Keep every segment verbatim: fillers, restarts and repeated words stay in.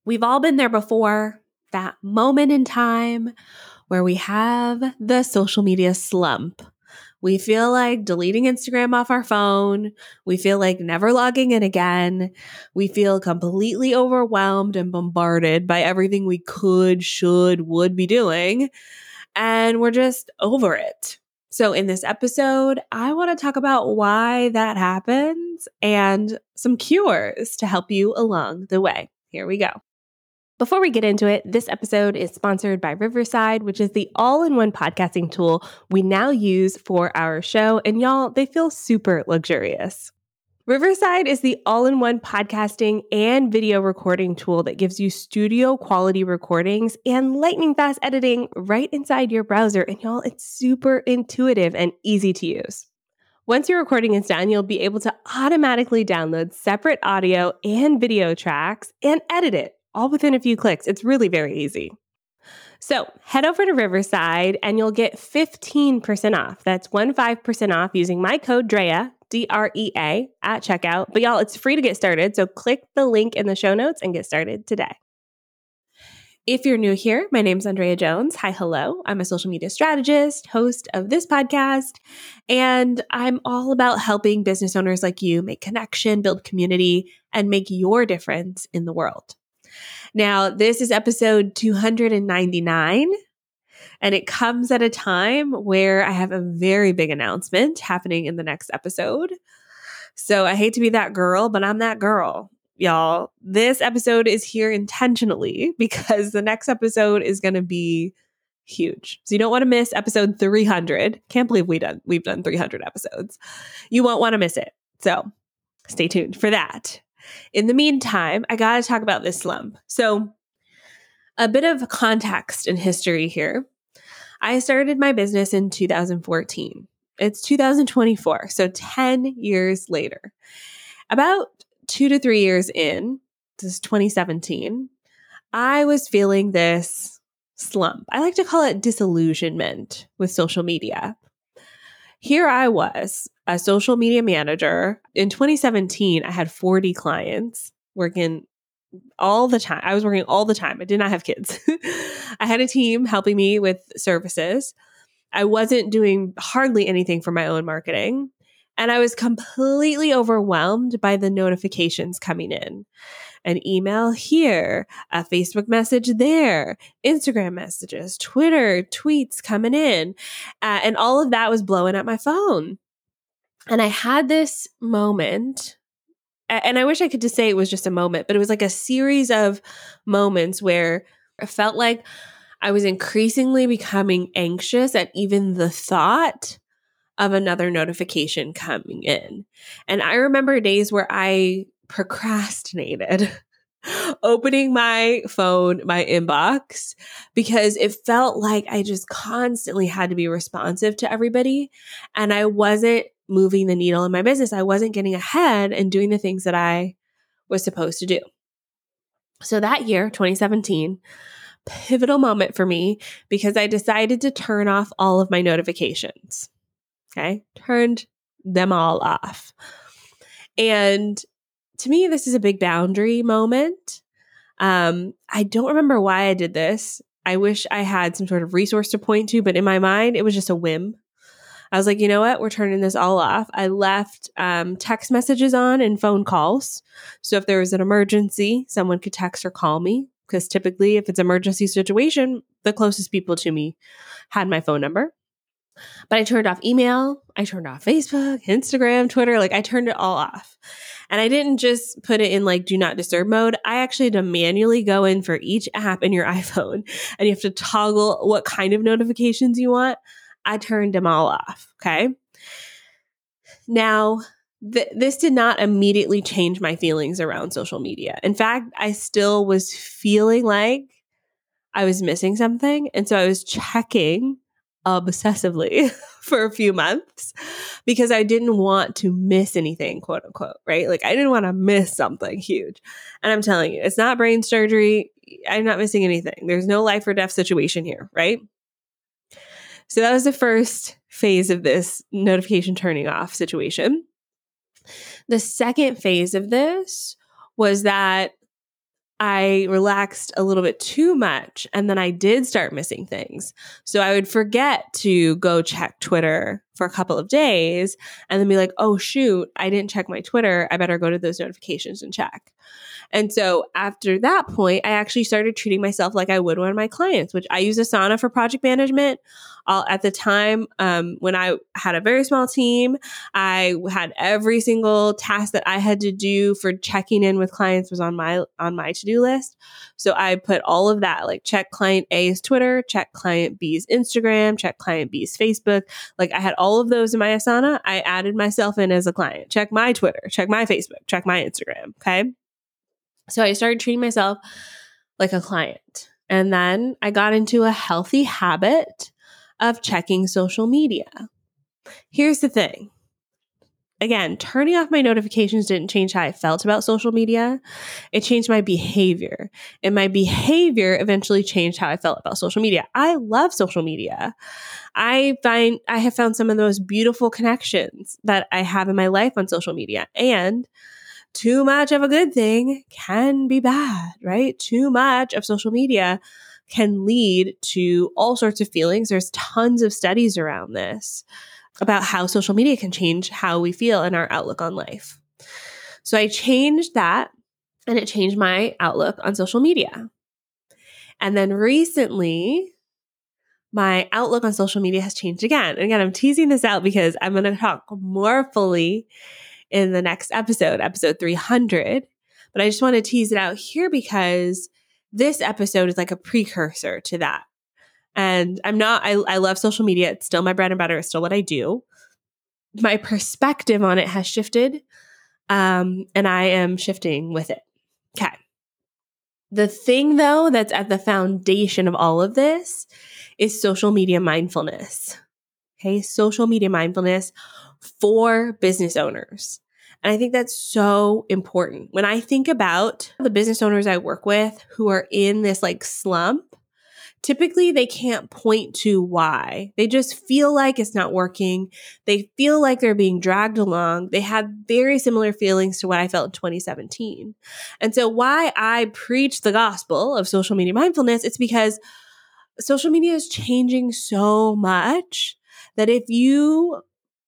We've all been there before, that moment in time where we have the social media slump. We feel like deleting Instagram off our phone. We feel like never logging in again. We feel completely overwhelmed and bombarded by everything we could, should, would be doing. And we're just over it. So in this episode, I want to talk about why that happens and some cures to help you along the way. Here we go. Before we get into it, this episode is sponsored by Riverside, which is the all-in-one podcasting tool we now use for our show. And y'all, they feel super luxurious. Riverside is the all-in-one podcasting and video recording tool that gives you studio quality recordings and lightning fast editing right inside your browser. And y'all, it's super intuitive and easy to use. Once your recording is done, you'll be able to automatically download separate audio and video tracks and edit it all within a few clicks. It's really very easy. So head over to Riverside and you'll get fifteen percent off. That's fifteen percent off using my code DREA, D R E A, at checkout. But y'all, it's free to get started. So click the link in the show notes and get started today. If you're new here, my name's Andrea Jones. Hi, hello. I'm a social media strategist, host of this podcast, and I'm all about helping business owners like you make connection, build community, and make your difference in the world. Now, this is episode two hundred ninety-nine, and it comes at a time where I have a very big announcement happening in the next episode. So I hate to be that girl, but I'm that girl. Y'all, this episode is here intentionally because the next episode is going to be huge. So you don't want to miss episode three hundred. Can't believe we done, we've done three hundred episodes. You won't want to miss it. So stay tuned for that. In the meantime, I got to talk about this slump. So a bit of context and history here. I started my business in two thousand fourteen. It's two thousand twenty-four, so ten years later. About two to three years in, this is twenty seventeen, I was feeling this slump. I like to call it disillusionment with social media. Here I was, a social media manager. In twenty seventeen, I had forty clients working all the time. I was working all the time. I did not have kids. I had a team helping me with services. I wasn't doing hardly anything for my own marketing. And I was completely overwhelmed by the notifications coming in. An email here, a Facebook message there, Instagram messages, Twitter tweets coming in. Uh, and all of that was blowing up my phone. And I had this moment, and I wish I could just say it was just a moment, but it was like a series of moments where it felt like I was increasingly becoming anxious at even the thought of another notification coming in. And I remember days where I procrastinated opening my phone, my inbox, because it felt like I just constantly had to be responsive to everybody. And I wasn't moving the needle in my business. I wasn't getting ahead and doing the things that I was supposed to do. So that year, twenty seventeen, pivotal moment for me because I decided to turn off all of my notifications. Okay, turned them all off. And to me, this is a big boundary moment. Um, I don't remember why I did this. I wish I had some sort of resource to point to, but in my mind, it was just a whim. I was like, you know what? We're turning this all off. I left um, text messages on and phone calls. So if there was an emergency, someone could text or call me. Because typically, if it's an emergency situation, the closest people to me had my phone number. But I turned off email, I turned off Facebook, Instagram, Twitter, like I turned it all off. And I didn't just put it in like do not disturb mode. I actually had to manually go in for each app in your iPhone and you have to toggle what kind of notifications you want. I turned them all off. Okay. Now, th- this did not immediately change my feelings around social media. In fact, I still was feeling like I was missing something. And so I was checking obsessively for a few months because I didn't want to miss anything, quote unquote, right? Like I didn't want to miss something huge. And I'm telling you, it's not brain surgery. I'm not missing anything. There's no life or death situation here, right? So that was the first phase of this notification turning off situation. The second phase of this was that I relaxed a little bit too much, and then I did start missing things. So I would forget to go check Twitter for a couple of days and then be like, oh, shoot, I didn't check my Twitter. I better go to those notifications and check. And so after that point, I actually started treating myself like I would one of my clients, which I use Asana for project management. I'll, at the time, um, when I had a very small team, I had every single task that I had to do for checking in with clients was on my on my to-do list. So I put all of that, like check client A's Twitter, check client B's Instagram, check client B's Facebook. Like I had all of those in my Asana. I added myself in as a client. Check my Twitter, check my Facebook, check my Instagram. Okay. So I started treating myself like a client. And then I got into a healthy habit of checking social media. Here's the thing. Again, turning off my notifications didn't change how I felt about social media. It changed my behavior. And my behavior eventually changed how I felt about social media. I love social media. I find I have found some of the most beautiful connections that I have in my life on social media. And too much of a good thing can be bad, right? Too much of social media can lead to all sorts of feelings. There's tons of studies around this about how social media can change how we feel and our outlook on life. So I changed that, and it changed my outlook on social media. And then recently, my outlook on social media has changed again. And again, I'm teasing this out because I'm going to talk more fully in the next episode, episode three hundred. But I just want to tease it out here because this episode is like a precursor to that. And I'm not, I, I love social media. It's still my bread and butter. It's still what I do. My perspective on it has shifted, um, and I am shifting with it. Okay. The thing, though, that's at the foundation of all of this is social media mindfulness. Okay. Social media mindfulness for business owners. And I think that's so important. When I think about the business owners I work with who are in this like slump, typically they can't point to why. They just feel like it's not working. They feel like they're being dragged along. They have very similar feelings to what I felt in twenty seventeen. And so why I preach the gospel of social media mindfulness, it's because social media is changing so much that if you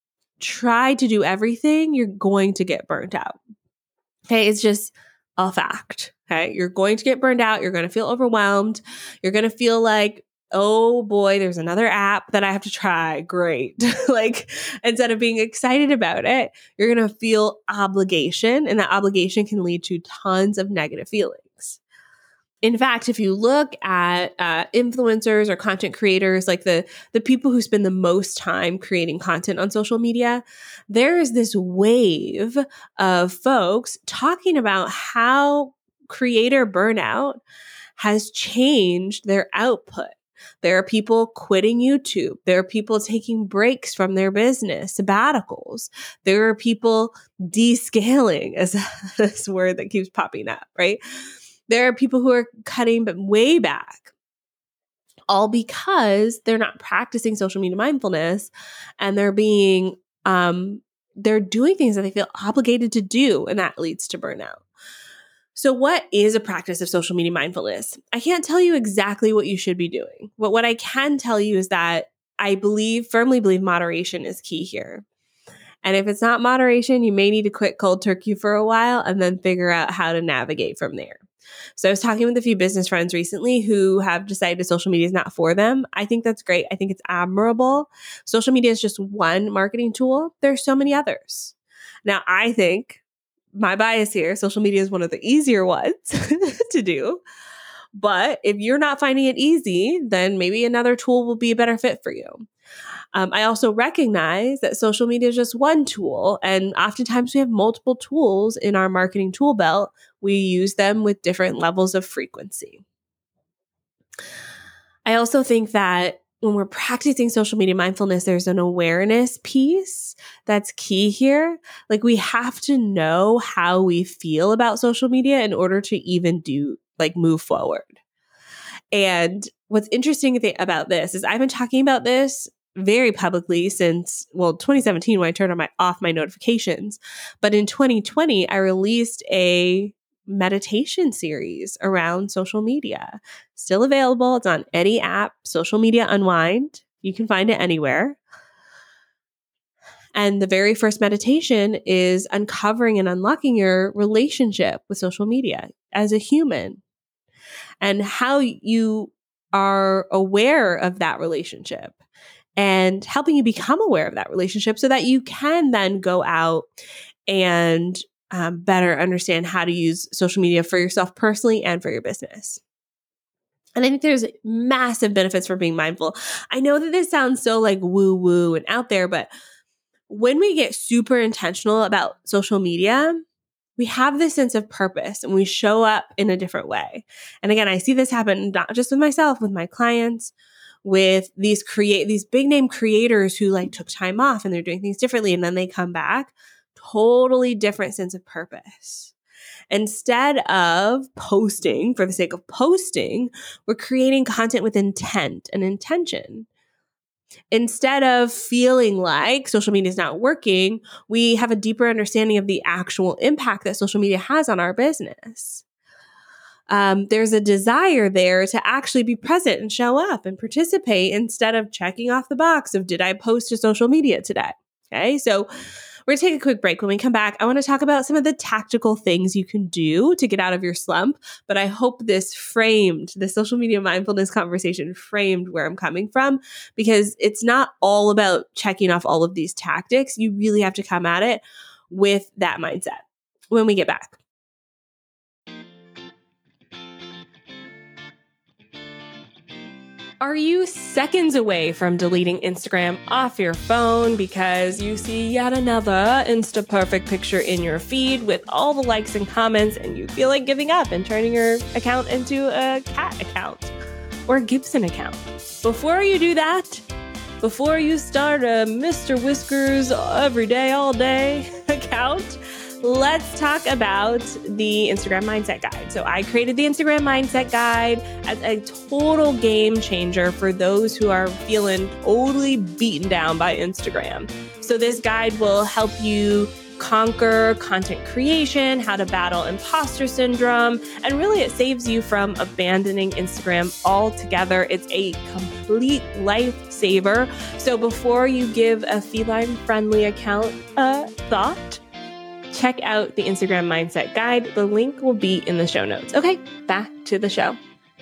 try to do everything, you're going to get burnt out. Okay. It's just a fact. Okay. You're going to get burned out. You're going to feel overwhelmed. You're going to feel like, oh boy, there's another app that I have to try. Great. Like instead of being excited about it, you're going to feel obligation, and that obligation can lead to tons of negative feelings. In fact, if you look at uh, influencers or content creators, like the, the people who spend the most time creating content on social media, there is this wave of folks talking about how creator burnout has changed their output. There are people quitting YouTube. There are people taking breaks from their business, sabbaticals. There are people descaling, as this word that keeps popping up, right? There are people who are cutting but way back, all because they're not practicing social media mindfulness, and they're being, um, they're doing things that they feel obligated to do, and that leads to burnout. So what is a practice of social media mindfulness? I can't tell you exactly what you should be doing, but what I can tell you is that I believe, firmly believe moderation is key here. And if it's not moderation, you may need to quit cold turkey for a while and then figure out how to navigate from there. So I was talking with a few business friends recently who have decided social media is not for them. I think that's great. I think it's admirable. Social media is just one marketing tool. There's so many others. Now, I think my bias here, social media is one of the easier ones to do. But if you're not finding it easy, then maybe another tool will be a better fit for you. Um, I also recognize that social media is just one tool, and oftentimes we have multiple tools in our marketing tool belt. We use them with different levels of frequency. I also think that when we're practicing social media mindfulness, there's an awareness piece that's key here. Like we have to know how we feel about social media in order to even do, like move forward. And what's interesting about this is I've been talking about this very publicly since, well, twenty seventeen when I turned on my off my notifications. But in twenty twenty, I released a meditation series around social media. Still available. It's on any app, Social Media Unwind. You can find it anywhere. And the very first meditation is uncovering and unlocking your relationship with social media as a human and how you are aware of that relationship and helping you become aware of that relationship so that you can then go out and um, better understand how to use social media for yourself personally and for your business. And I think there's massive benefits for being mindful. I know that this sounds so like woo woo and out there, but when we get super intentional about social media, we have this sense of purpose and we show up in a different way. And again, I see this happen not just with myself, with my clients, with these create these big name creators who like took time off and they're doing things differently and then they come back, totally different sense of purpose. Instead of posting for the sake of posting, we're creating content with intent and intention. Instead of feeling like social media is not working, we have a deeper understanding of the actual impact that social media has on our business. Um, there's a desire there to actually be present and show up and participate instead of checking off the box of, did I post to social media today? Okay, so we're going to take a quick break. When we come back, I want to talk about some of the tactical things you can do to get out of your slump. But I hope this framed, the social media mindfulness conversation framed where I'm coming from, because it's not all about checking off all of these tactics. You really have to come at it with that mindset when we get back. Are you seconds away from deleting Instagram off your phone because you see yet another Insta perfect picture in your feed with all the likes and comments and you feel like giving up and turning your account into a cat account or a Gibson account? Before you do that, before you start a Mister Whiskers every day, all day account, let's talk about the Instagram Mindset Guide. So I created the Instagram Mindset Guide as a total game changer for those who are feeling totally beaten down by Instagram. So this guide will help you conquer content creation, how to battle imposter syndrome, and really it saves you from abandoning Instagram altogether. It's a complete lifesaver. So before you give a feline-friendly account a thought, check out the Instagram Mindset Guide. The link will be in the show notes. Okay, back to the show.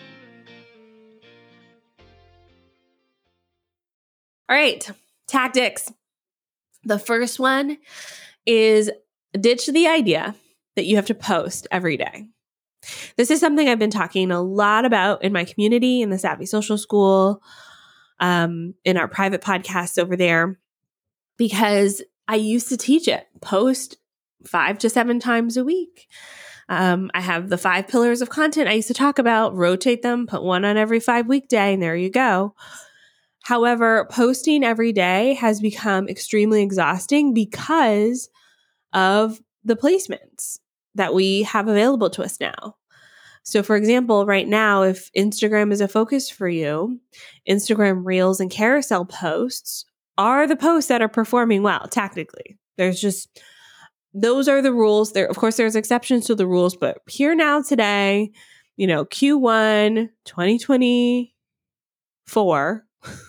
All right, tactics. The first one is ditch the idea that you have to post every day. This is something I've been talking a lot about in my community, in the Savvy Social School, um, in our private podcasts over there, because I used to teach it. Post five to seven times a week. Um, I have the five pillars of content I used to talk about, rotate them, put one on every five weekday, and there you go. However, posting every day has become extremely exhausting because of the placements that we have available to us now. So for example, right now, if Instagram is a focus for you, Instagram Reels and carousel posts are the posts that are performing well tactically. There's just Those are the rules. There, of course, there's exceptions to the rules, but here now today, you know, Q one twenty twenty-four,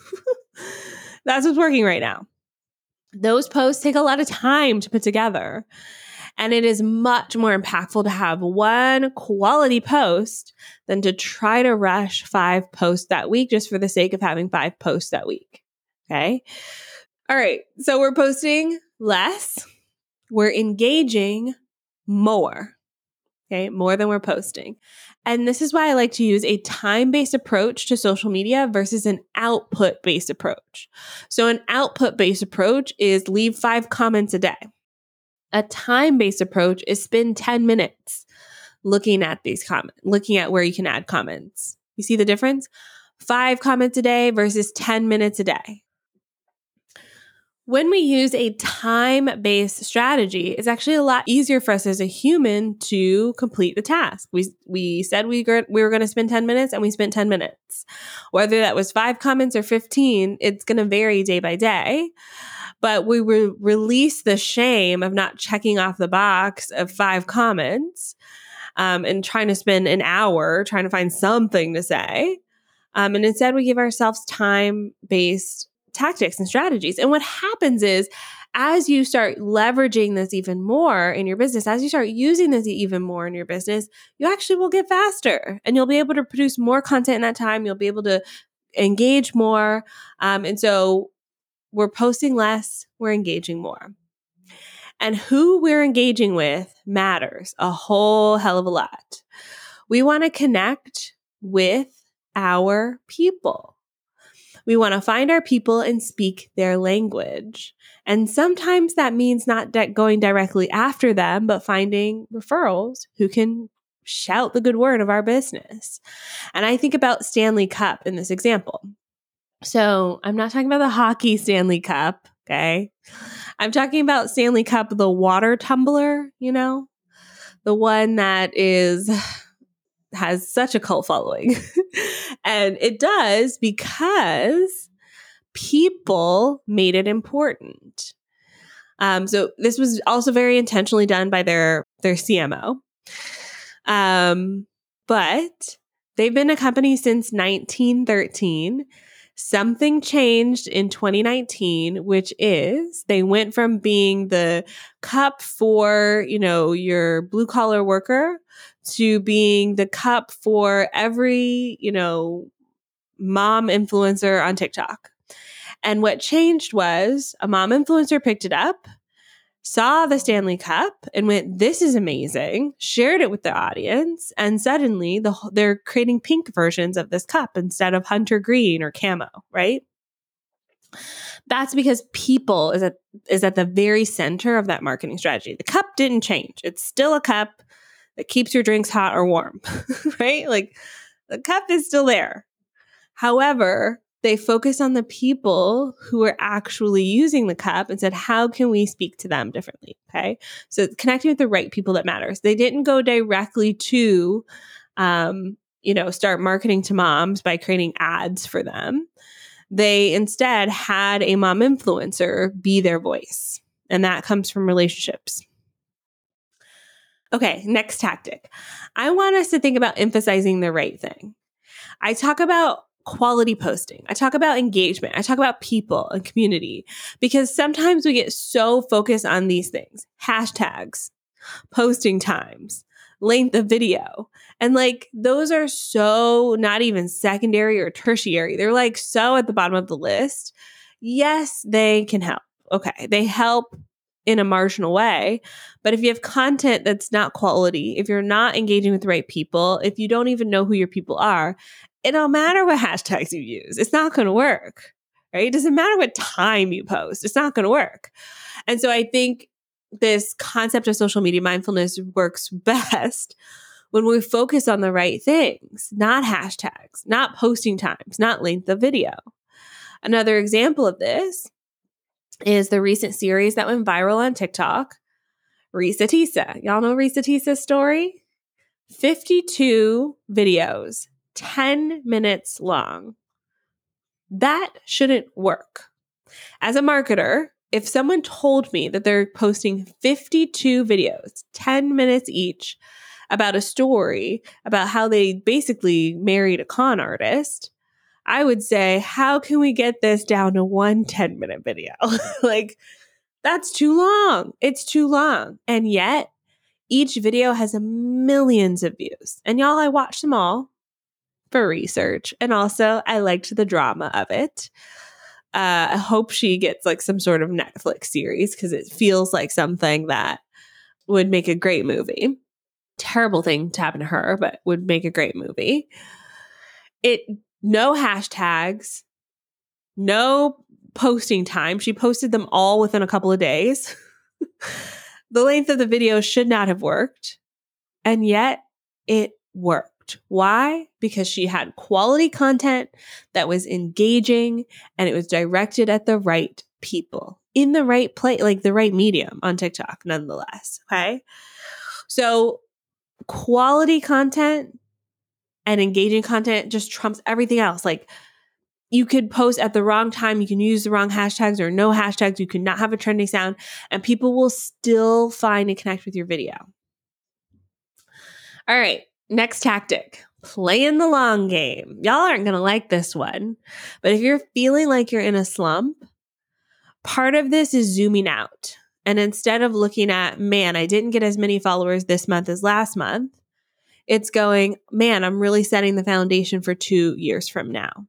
that's what's working right now. Those posts take a lot of time to put together. And it is much more impactful to have one quality post than to try to rush five posts that week just for the sake of having five posts that week. Okay. All right. So we're posting less. We're engaging more, okay, more than we're posting. And this is why I like to use a time-based approach to social media versus an output-based approach. So an output-based approach is leave five comments a day. A time-based approach is spend ten minutes looking at these comments, looking at where you can add comments. You see the difference? Five comments a day versus ten minutes a day. When we use a time-based strategy, it's actually a lot easier for us as a human to complete the task. We we said we, we were going to spend ten minutes and we spent ten minutes. Whether that was five comments or fifteen, it's going to vary day by day. But we re- release the shame of not checking off the box of five comments. um, and trying to spend an hour trying to find something to say. Um, and instead, we give ourselves time-based tactics and strategies. And what happens is, as you start leveraging this even more in your business, as you start using this even more in your business, you actually will get faster and you'll be able to produce more content in that time. You'll be able to engage more. Um, and so we're posting less, we're engaging more. And who we're engaging with matters a whole hell of a lot. We want to connect with our people. We want to find our people and speak their language. And sometimes that means not de- going directly after them, but finding referrals who can shout the good word of our business. And I think about Stanley Cup in this example. So I'm not talking about the hockey Stanley Cup, okay? I'm talking about Stanley Cup, the water tumbler, you know, the one that is has such a cult following. And it does because people made it important. Um, so this was also very intentionally done by their, their C M O. Um, but they've been a company since nineteen thirteen. Something changed in twenty nineteen, which is they went from being the cup for, you know, your blue collar worker to being the cup for every, you know, mom influencer on TikTok. And what changed was a mom influencer picked it up, saw the Stanley Cup and went, this is amazing, shared it with the audience. And suddenly the, they're creating pink versions of this cup instead of hunter green or camo, right? That's because people is at, is at the very center of that marketing strategy. The cup didn't change. It's still a cup that keeps your drinks hot or warm, right? Like the cup is still there. However, they focused on the people who are actually using the cup and said, how can we speak to them differently? Okay. So connecting with the right people that matters. They didn't go directly to, um, you know, start marketing to moms by creating ads for them. They instead had a mom influencer be their voice. And that comes from relationships. Okay. Next tactic. I want us to think about emphasizing the right thing. I talk about quality posting. I talk about engagement. I talk about people and community because sometimes we get so focused on these things, hashtags, posting times, length of video. And like, those are so not even secondary or tertiary. They're like so at the bottom of the list. Yes, they can help. Okay. They help in a marginal way. But if you have content that's not quality, if you're not engaging with the right people, if you don't even know who your people are, it don't matter what hashtags you use. It's not going to work, right? It doesn't matter what time you post. It's not going to work. And so I think this concept of social media mindfulness works best when we focus on the right things, not hashtags, not posting times, not length of video. Another example of this is the recent series that went viral on TikTok, Risa Tisa. Y'all know Risa Tisa's story? fifty-two videos, ten minutes long. That shouldn't work. As a marketer, if someone told me that they're posting fifty-two videos, ten minutes each, about a story about how they basically married a con artist, I would say, how can we get this down to one ten-minute video? Like, that's too long. It's too long. And yet, each video has millions of views. And y'all, I watched them all for research. And also, I liked the drama of it. Uh, I hope she gets like some sort of Netflix series because it feels like something that would make a great movie. Terrible thing to happen to her, but would make a great movie. It no hashtags, no posting time. She posted them all within a couple of days. The length of the video should not have worked. And yet it worked. Why? Because she had quality content that was engaging and it was directed at the right people in the right place, like the right medium on TikTok, nonetheless. Okay. So quality content and engaging content just trumps everything else. Like, you could post at the wrong time. You can use the wrong hashtags or no hashtags. You could not have a trending sound and people will still find and connect with your video. All right. Next tactic, playing the long game. Y'all aren't going to like this one, but if you're feeling like you're in a slump, part of this is zooming out. And instead of looking at, man, I didn't get as many followers this month as last month, it's going, man, I'm really setting the foundation for two years from now.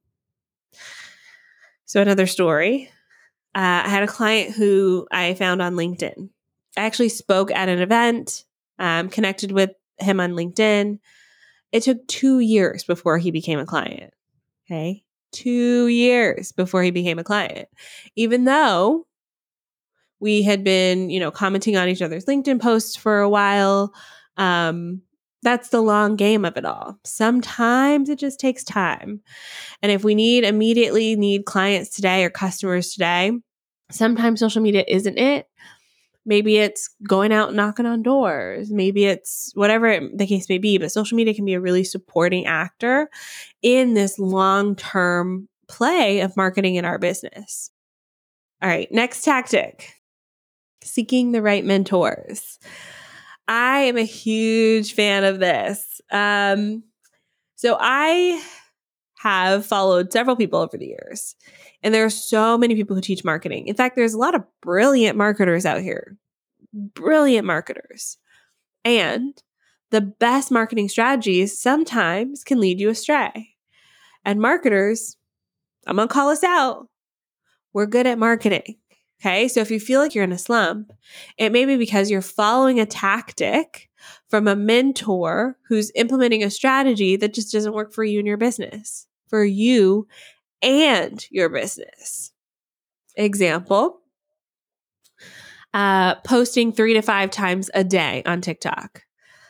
So another story, uh, I had a client who I found on LinkedIn. I actually spoke at an event, um, connected with him on LinkedIn. It took two years before he became a client. Okay. Two years before he became a client, even though we had been, you know, commenting on each other's LinkedIn posts for a while. Um, that's the long game of it all. Sometimes it just takes time. And if we need immediately need clients today or customers today, sometimes social media isn't it. Maybe it's going out and knocking on doors. Maybe it's whatever the case may be, but social media can be a really supporting actor in this long-term play of marketing in our business. All right, next tactic, seeking the right mentors. I am a huge fan of this. Um, so I have followed several people over the years, and there are so many people who teach marketing. In fact, there's a lot of brilliant marketers out here. Brilliant marketers. And the best marketing strategies sometimes can lead you astray. And marketers, I'm going to call us out. We're good at marketing. Okay. So if you feel like you're in a slump, it may be because you're following a tactic from a mentor who's implementing a strategy that just doesn't work for you and your business, for you and your business. Example. Uh, posting three to five times a day on TikTok.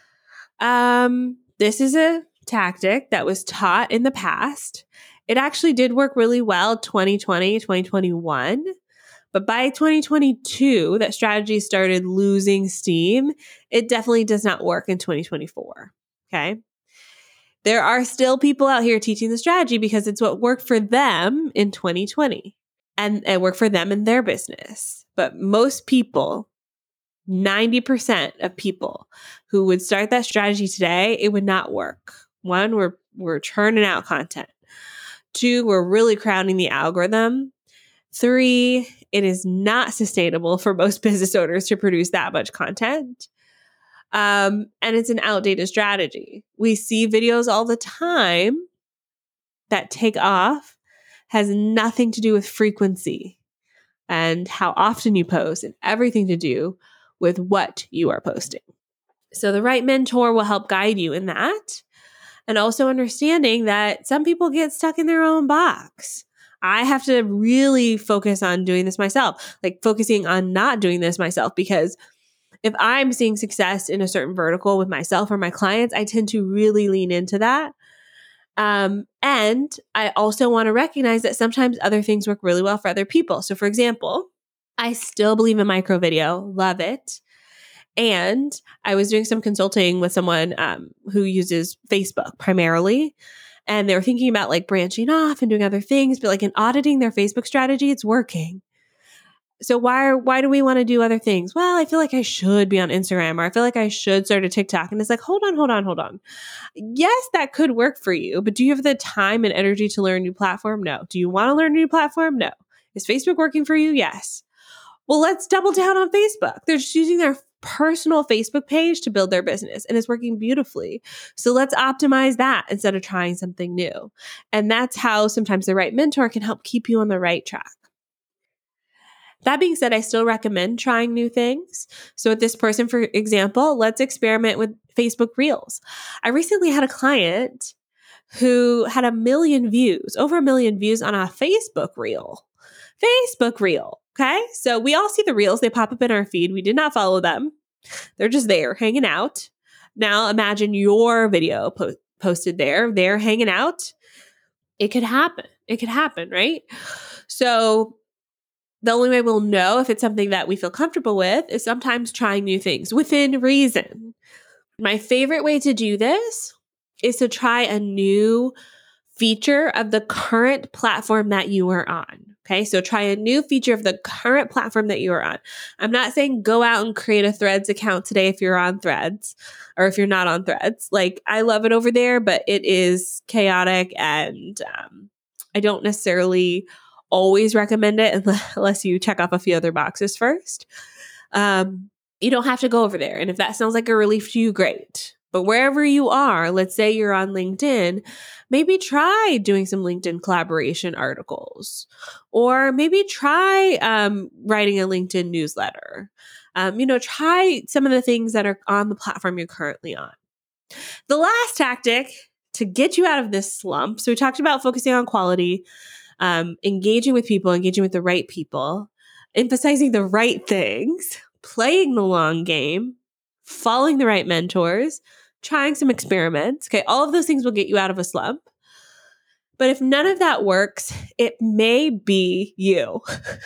Um, this is a tactic that was taught in the past. It actually did work really well twenty twenty, twenty twenty-one. But by twenty twenty-two, that strategy started losing steam. It definitely does not work in twenty twenty-four. Okay. There are still people out here teaching the strategy because it's what worked for them in twenty twenty. And it worked for them in their business. But most people, ninety percent of people who would start that strategy today, it would not work. One, we're, we're churning out content. Two, we're really crowding the algorithm. Three, it is not sustainable for most business owners to produce that much content. Um, and it's an outdated strategy. We see videos all the time that take off, has nothing to do with frequency and how often you post, and everything to do with what you are posting. So the right mentor will help guide you in that. And also understanding that some people get stuck in their own box. I have to really focus on doing this myself, like focusing on not doing this myself, because if I'm seeing success in a certain vertical with myself or my clients, I tend to really lean into that. Um, and I also want to recognize that sometimes other things work really well for other people. So for example, I still believe in micro video, love it. And I was doing some consulting with someone um, who uses Facebook primarily. And they were thinking about like branching off and doing other things, but like in auditing their Facebook strategy, it's working. So why are, why do we want to do other things? Well, I feel like I should be on Instagram, or I feel like I should start a TikTok. And it's like, hold on, hold on, hold on. Yes, that could work for you, but do you have the time and energy to learn a new platform? No. Do you want to learn a new platform? No. Is Facebook working for you? Yes. Well, let's double down on Facebook. They're just using their personal Facebook page to build their business, and it's working beautifully. So let's optimize that instead of trying something new. And that's how sometimes the right mentor can help keep you on the right track. That being said, I still recommend trying new things. So with this person, for example, let's experiment with Facebook Reels. I recently had a client who had a million views, over a million views on a Facebook Reel. Facebook Reel. Okay. So we all see the Reels. They pop up in our feed. We did not follow them. They're just there hanging out. Now imagine your video po- posted there. They're hanging out. It could happen. It could happen, right? So the only way we'll know if it's something that we feel comfortable with is sometimes trying new things within reason. My favorite way to do this is to try a new feature of the current platform that you are on. Okay, so try a new feature of the current platform that you are on. I'm not saying go out and create a Threads account today if you're on Threads or if you're not on Threads. Like, I love it over there, but it is chaotic, and um, I don't necessarily always recommend it unless you check off a few other boxes first. Um, you don't have to go over there. And if that sounds like a relief to you, great. But wherever you are, let's say you're on LinkedIn, maybe try doing some LinkedIn collaboration articles, or maybe try um, writing a LinkedIn newsletter. Um, you know, try some of the things that are on the platform you're currently on. The last tactic to get you out of this slump. So we talked about focusing on quality, um, engaging with people, engaging with the right people, emphasizing the right things, playing the long game, following the right mentors, trying some experiments. Okay, all of those things will get you out of a slump. But if none of that works, it may be you.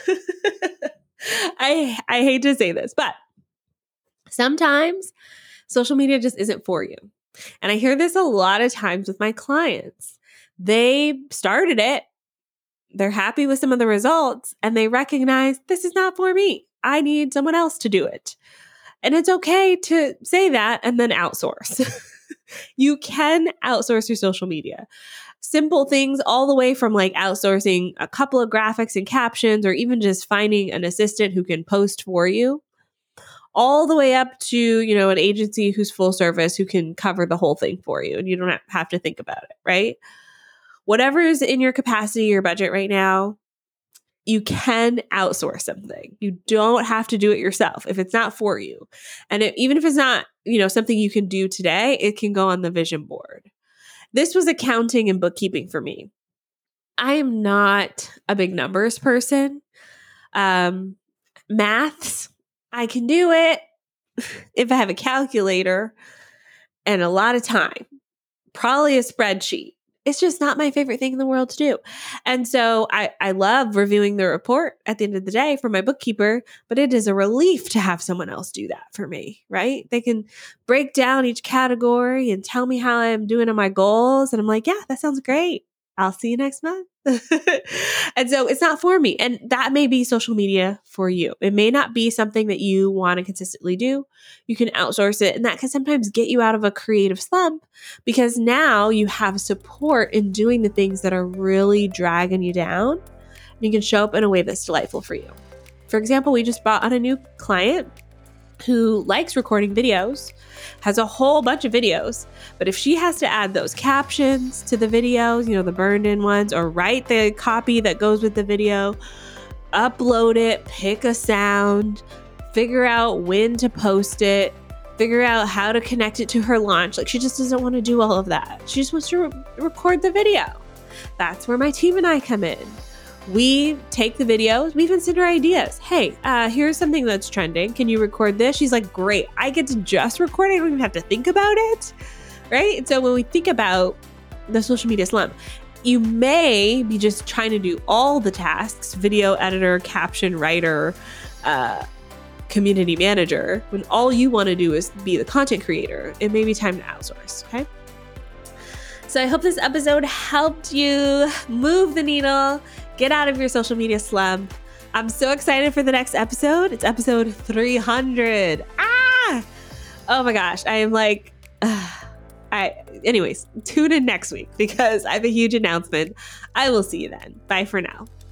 I I hate to say this, but sometimes social media just isn't for you. And I hear this a lot of times with my clients. They started it, they're happy with some of the results, and they recognize this is not for me. I need someone else to do it. And it's okay to say that and then outsource. You can outsource your social media. Simple things all the way from like outsourcing a couple of graphics and captions, or even just finding an assistant who can post for you, all the way up to, you know, an agency who's full service who can cover the whole thing for you and you don't have to think about it, right? Whatever is in your capacity, your budget right now, you can outsource something. You don't have to do it yourself if it's not for you. And it, even if it's not, you know, something you can do today, it can go on the vision board. This was accounting and bookkeeping for me. I am not a big numbers person. Um, maths, I can do it if I have a calculator and a lot of time, probably a spreadsheet. It's just not my favorite thing in the world to do. And so I, I love reviewing the report at the end of the day for my bookkeeper, but it is a relief to have someone else do that for me, right? They can break down each category and tell me how I'm doing on my goals. And I'm like, yeah, that sounds great. I'll see you next month. And so it's not for me. And that may be social media for you. It may not be something that you want to consistently do. You can outsource it. And that can sometimes get you out of a creative slump because now you have support in doing the things that are really dragging you down. And you can show up in a way that's delightful for you. For example, we just brought on a new client who likes recording videos, has a whole bunch of videos, but if she has to add those captions to the videos, you know, the burned in ones, or write the copy that goes with the video, upload it, pick a sound, figure out when to post it, figure out how to connect it to her launch. Like, she just doesn't want to do all of that. She just wants to re- record the video. That's where my team and I come in. We take the videos, we even send her ideas. Hey, uh, here's something that's trending. Can you record this? She's like, great. I get to just record it. I don't even have to think about it, right? And so when we think about the social media slump, you may be just trying to do all the tasks, video editor, caption writer, uh, community manager, when all you want to do is be the content creator. It may be time to outsource, okay? So I hope this episode helped you move the needle, get out of your social media slump. I'm so excited for the next episode. It's episode three hundred. Ah! Oh my gosh. I am like, uh, I, anyways, tune in next week because I have a huge announcement. I will see you then. Bye for now.